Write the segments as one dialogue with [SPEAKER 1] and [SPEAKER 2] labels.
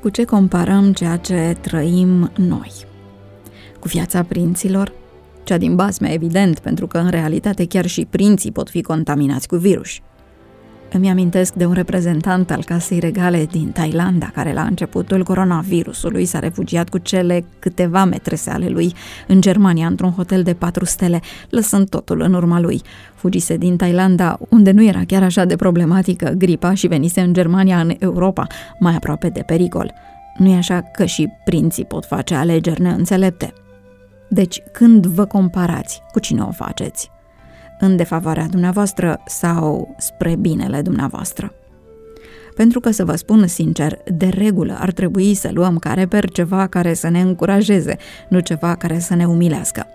[SPEAKER 1] Cu ce comparăm ceea ce trăim noi? Cu viața prinților? Cea din basme, evident, pentru că în realitate chiar și prinții pot fi contaminați cu virus. Îmi amintesc de un reprezentant al casei regale din Thailanda, care la începutul coronavirusului s-a refugiat cu cele câteva metrese ale lui în Germania, într-un hotel de 4 stele, lăsând totul în urma lui. Fugise din Thailanda, unde nu era chiar așa de problematică gripa, și venise în Germania, în Europa, mai aproape de pericol. Nu e așa că și prinții pot face alegeri neînțelepte? Deci, când vă comparați, cu cine o faceți? În defavoarea dumneavoastră sau spre binele dumneavoastră? Pentru că, să vă spun sincer, de regulă ar trebui să luăm ca reper ceva care să ne încurajeze, nu ceva care să ne umilească.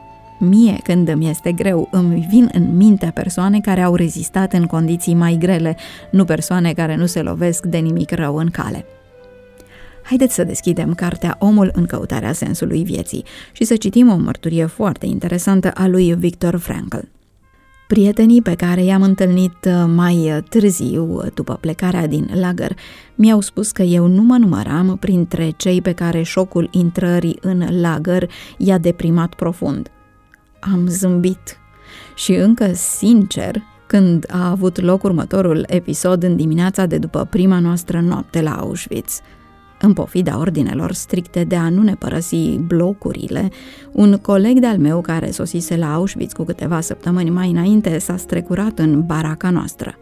[SPEAKER 1] Mie, când îmi este greu, îmi vin în minte persoane care au rezistat în condiții mai grele, nu persoane care nu se lovesc de nimic rău în cale. Haideți să deschidem cartea Omul în căutarea sensului vieții și să citim o mărturie foarte interesantă a lui Viktor Frankl. Prietenii pe care i-am întâlnit mai târziu, după plecarea din lagăr, mi-au spus că eu nu mă număram printre cei pe care șocul intrării în lagăr i-a deprimat profund. Am zâmbit și încă sincer, când a avut loc următorul episod în dimineața de după prima noastră noapte la Auschwitz. În pofida ordinelor stricte de a nu ne părăsi blocurile, un coleg de-al meu care sosise la Auschwitz cu câteva săptămâni mai înainte s-a strecurat în baraca noastră.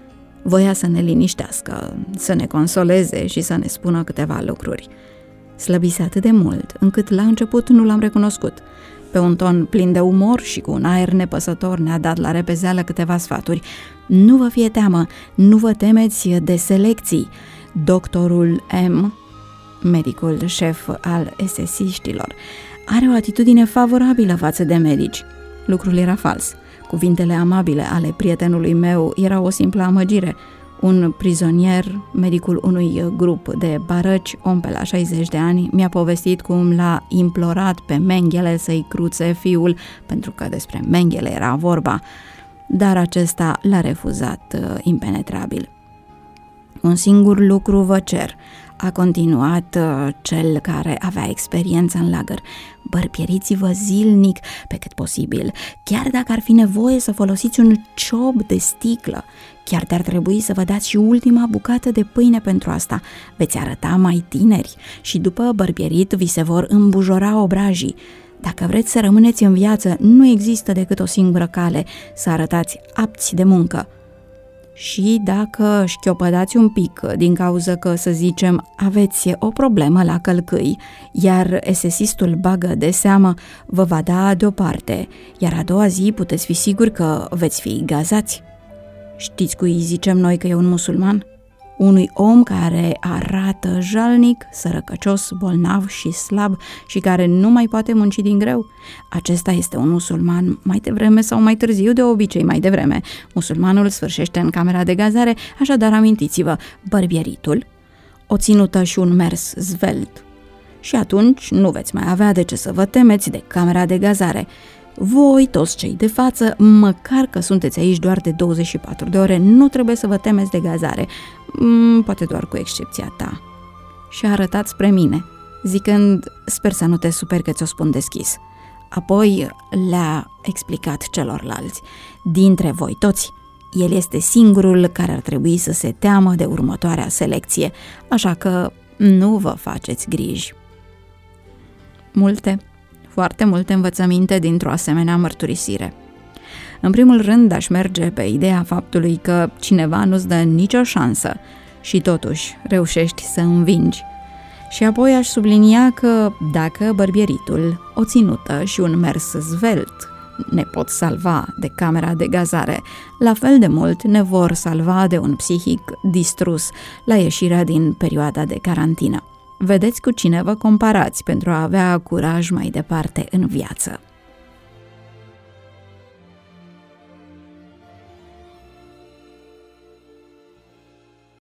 [SPEAKER 1] Voia să ne liniștească, să ne consoleze și să ne spună câteva lucruri. Slăbise atât de mult, încât la început nu l-am recunoscut. Pe un ton plin de umor și cu un aer nepăsător ne-a dat la repezeală câteva sfaturi. Nu vă fie teamă, nu vă temeți de selecții. Doctorul M., medicul șef al SS-iștilor, are o atitudine favorabilă față de medici. Lucrul era fals. Cuvintele amabile ale prietenului meu erau o simplă amăgire. Un prizonier, medicul unui grup de barăci, om pe la 60 de ani, mi-a povestit cum l-a implorat pe Mengele să-i cruțe fiul, pentru că despre Mengele era vorba, dar acesta l-a refuzat impenetrabil. Un singur lucru vă cer, a continuat cel care avea experiență în lagăr. Bărbieriți-vă zilnic pe cât posibil, chiar dacă ar fi nevoie să folosiți un ciob de sticlă, chiar de-ar trebui să vă dați și ultima bucată de pâine pentru asta. Veți arăta mai tineri și după bărbierit vi se vor îmbujora obrajii. Dacă vreți să rămâneți în viață, nu există decât o singură cale, să arătați apți de muncă. Și dacă șchiopădați un pic din cauza că, să zicem, aveți o problemă la călcâi, iar esesistul bagă de seamă, vă va da deoparte, iar a doua zi puteți fi siguri că veți fi gazați. Știți cui zicem noi că e un musulman? Unui om care arată jalnic, sărăcăcios, bolnav și slab și care nu mai poate munci din greu. Acesta este un musulman mai devreme sau mai târziu, de obicei mai devreme. Musulmanul sfârșește în camera de gazare, așadar amintiți-vă, bărbieritul, o ținută și un mers zvelt. Și atunci nu veți mai avea de ce să vă temeți de camera de gazare. Voi, toți cei de față, măcar că sunteți aici doar de 24 de ore, nu trebuie să vă temeți de gazare, poate doar cu excepția ta. Și a arătat spre mine, zicând, sper să nu te superi că ți-o spun deschis. Apoi le-a explicat celorlalți, dintre voi toți, el este singurul care ar trebui să se teamă de următoarea selecție, așa că nu vă faceți griji. Foarte multe învățăminte dintr-o asemenea mărturisire. În primul rând, aș merge pe ideea faptului că cineva nu-ți dă nicio șansă și totuși reușești să învingi. Și apoi aș sublinia că dacă bărbieritul, o ținută și un mers zvelt ne pot salva de camera de gazare, la fel de mult ne vor salva de un psihic distrus la ieșirea din perioada de carantină. Vedeți cu cine vă comparați pentru a avea curaj mai departe în viață.